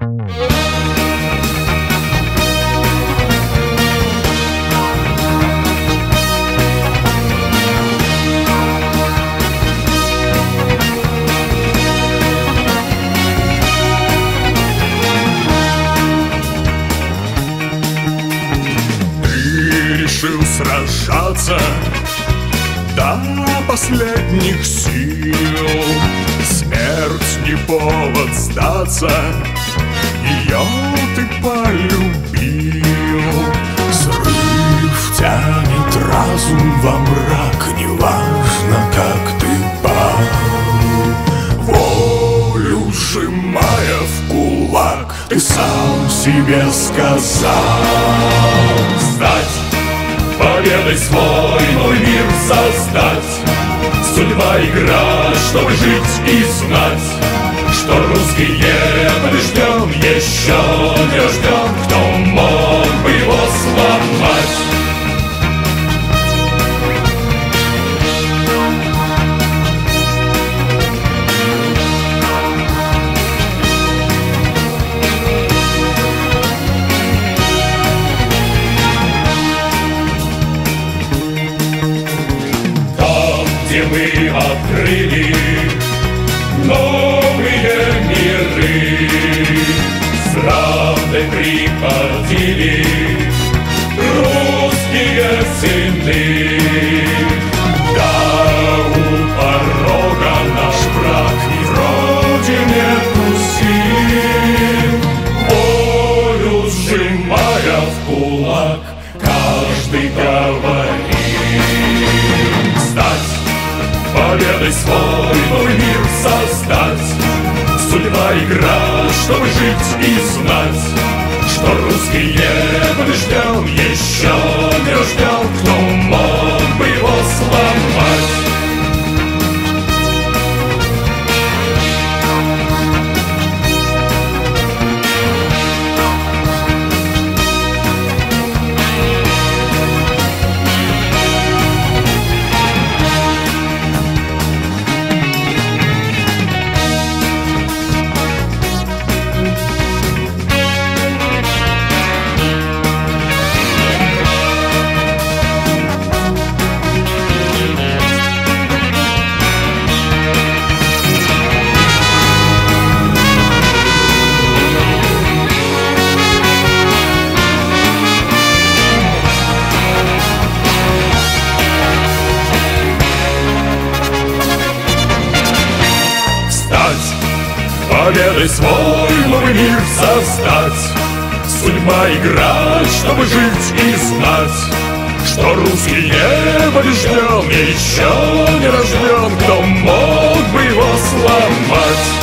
Решил сражаться до последних сил. Смерть не повод сдаться, ее ты полюбил. Взрыв тянет разум во мрак, неважно, как ты пал. Волю сжимая в кулак, ты сам себе сказал: стать победой свой новый мир создать. Судьба игра, чтобы жить и знать, что русские побежден, еще не рожден, кто мог бы его сломать. Где мы открыли новые миры, с правдой приходили русские сыны. Да, у порога наш враг ни вроде нету сил. Волю сжимая в кулак, каждый говорит: стать победой свой новый мир создать. Судьба игра, чтобы жить и знать, что русские побежден, еще не рожден, кто мог бы его сломать. Победой свой новый мир создать. Судьба играть, чтобы жить и знать, что русские побежден, еще не рожден, кто мог бы его сломать.